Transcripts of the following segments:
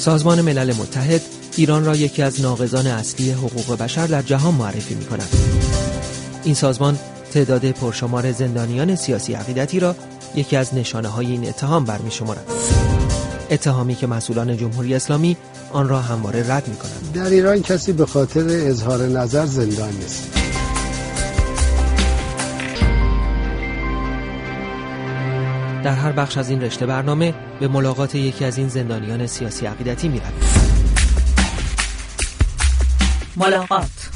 سازمان ملل متحد ایران را یکی از ناقضان اصلی حقوق بشر در جهان معرفی می‌کند. این سازمان تعداد پرشمار زندانیان سیاسی عقیدتی را یکی از نشانه‌های این اتهام برمی‌شمارد. اتهامی که مسئولان جمهوری اسلامی آن را همواره رد می‌کنند. در ایران کسی به خاطر اظهار نظر زندان نیست. در هر بخش از این رشته برنامه به ملاقات یکی از این زندانیان سیاسی عقیدتی می‌رویم. ملاقات.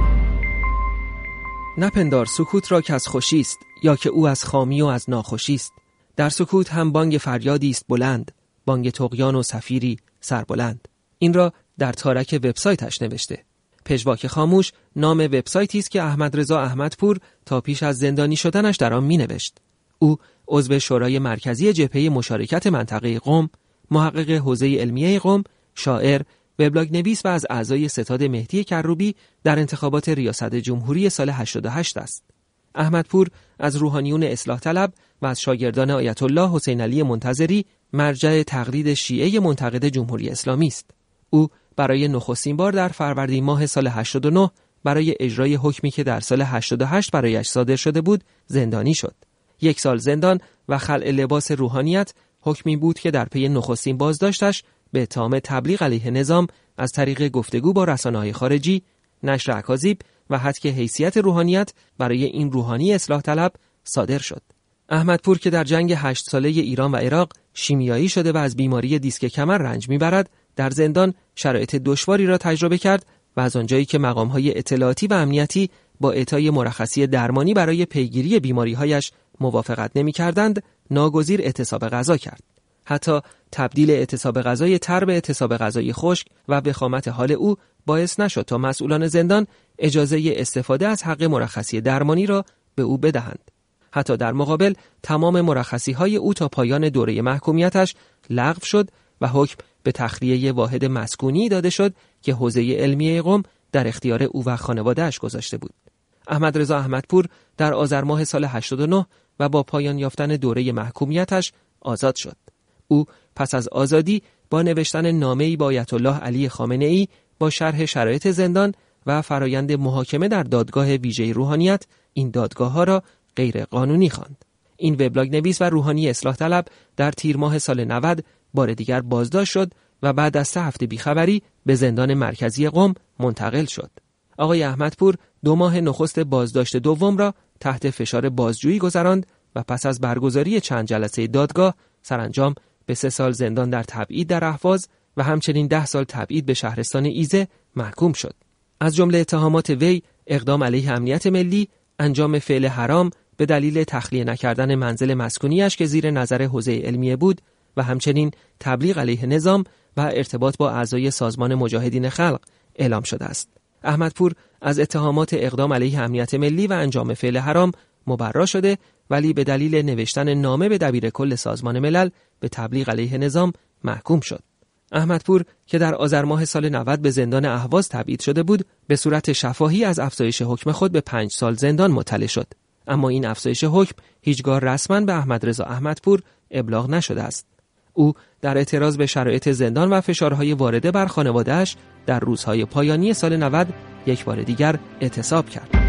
نپندار سکوت را که از خوشی است، یا که او از خامی و از ناخوشی است. در سکوت هم بانگ فریادی است بلند، بانگ طغیان و صفیری سربلند. این را در تارک وبسایتش نوشته. پژواک خاموش نام وبسایتی است که احمد رضا احمدپور تا پیش از زندانی شدنش در آن می‌نوشت. او عضو شورای مرکزی جبهه مشارکت منطقه قم، محقق حوزه علمیه قم، شاعر، وبلاگ نویس و از اعضای ستاد مهدی کروبی در انتخابات ریاست جمهوری سال 88 است. احمدپور از روحانیون اصلاح طلب و از شاگردان آیت الله حسین علی منتظری مرجع تقلید شیعه منتقد جمهوری اسلامی است. او برای نخستین بار در فروردین ماه سال 89 برای اجرای حکمی که در سال 88 برایش صادر شده بود زندانی شد. 1 سال زندان و خلع لباس روحانیت حکمی بود که در پی نخستین بازداشتش به اتهام تبلیغ علیه نظام از طریق گفتگو با رسانه‌های خارجی، نشر اکاذیب و حذف حیثیت روحانیت برای این روحانی اصلاح طلب صادر شد. احمدپور که در جنگ 8 ساله ایران و عراق شیمیایی شده و از بیماری دیسک کمر رنج می‌برد، در زندان شرایط دشواری را تجربه کرد و از آنجایی که مقام‌های اطلاعاتی و امنیتی با اعطای مرخصی درمانی برای پیگیری بیماری‌هایش موافقت نمی‌کردند، ناگزیر اعتصاب غذا کرد. حتی تبدیل اعتصاب غذای تر به اعتصاب غذای خشک و وخامت حال او باعث نشد تا مسئولان زندان اجازه استفاده از حق مرخصی درمانی را به او بدهند. حتی در مقابل تمام مرخصی‌های او تا پایان دوره محکومیتش لغو شد و حکم به تخلیه واحد مسکونی داده شد که حوزه علمیه قم در اختیار او و خانواده‌اش گذاشته بود. احمد رضا احمدپور در آذر ماه سال 89 و با پایان یافتن دوره محکومیتش آزاد شد. او پس از آزادی با نوشتن نامه‌ای با آیت الله علی خامنه‌ای با شرح شرایط زندان و فرایند محاکمه در دادگاه ویژه روحانیت این دادگاه‌ها را غیر قانونی خواند. این وبلاگ نویس و روحانی اصلاح طلب در تیر ماه سال 90 بار دیگر بازداشت شد و بعد از 3 هفته بیخبری به زندان مرکزی قم منتقل شد. آقای احمدپور 2 ماه نخست بازداشت دوم را تحت فشار بازجویی گذراند و پس از برگزاری چند جلسه دادگاه سرانجام به 3 سال زندان در تبعید در اهواز و همچنین 10 سال تبعید به شهرستان ایزه محکوم شد. از جمله اتهامات وی اقدام علیه امنیت ملی، انجام فعل حرام به دلیل تخلیه نکردن منزل مسکونیش که زیر نظر حوزه علمیه بود و همچنین تبلیغ علیه نظام و ارتباط با اعضای سازمان مجاهدین خلق اعلام شده است. احمدپور از اتهامات اقدام علیه امنیت ملی و انجام فعل حرام مبرا شده، ولی به دلیل نوشتن نامه به دبیرکل سازمان ملل به تبلیغ علیه نظام محکوم شد. احمدپور که در آذر ماه سال 90 به زندان اهواز تبعید شده بود، به صورت شفاهی از افزایش حکم خود به 5 سال زندان مطلع شد. اما این افزایش حکم هیچگاه رسما به احمد رضا احمدپور ابلاغ نشده است. او در اعتراض به شرایط زندان و فشارهای وارده بر خانواده‌اش در روزهای پایانی سال 90 یک بار دیگر اعتصاب کرد.